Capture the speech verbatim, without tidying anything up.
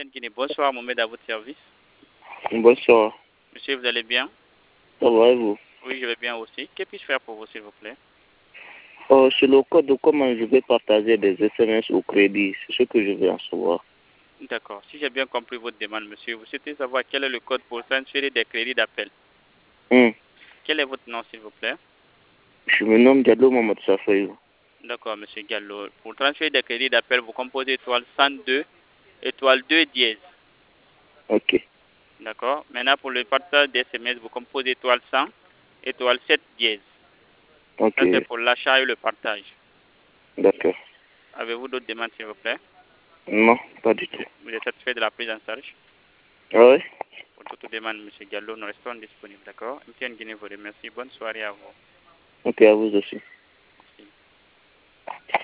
Guinée. Bonsoir, Mohamed, à votre service. Bonsoir. Monsieur, vous allez bien? Ça va et vous? Oui, je vais bien aussi. Que puis-je faire pour vous, s'il vous plaît? Oh, sur le code de comment je vais partager des S M S au crédit, c'est ce que je veux en savoir. D'accord. Si j'ai bien compris votre demande, monsieur, vous souhaitez savoir quel est le code pour transférer des crédits d'appel. Hum. Quel est votre nom, s'il vous plaît? Je me nomme Diallo Mohamed Safayou. D'accord, monsieur Gallo. Pour transférer des crédits d'appel, vous composez étoile cent deux, étoile deux dièse. Ok. D'accord. Maintenant, pour le partage des S M S, vous composez étoile cent, étoile sept dièse. Ok. Ça, c'est pour l'achat et le partage. D'accord. Avez-vous d'autres demandes, s'il vous plaît? Non, pas du tout. Vous êtes satisfait de la prise en charge? Ah ouais? Pour toute demande, monsieur Gallo, nous restons disponibles, d'accord? M T N Guinée vous remercie. Bonne soirée à vous. Ok, à vous aussi. Merci.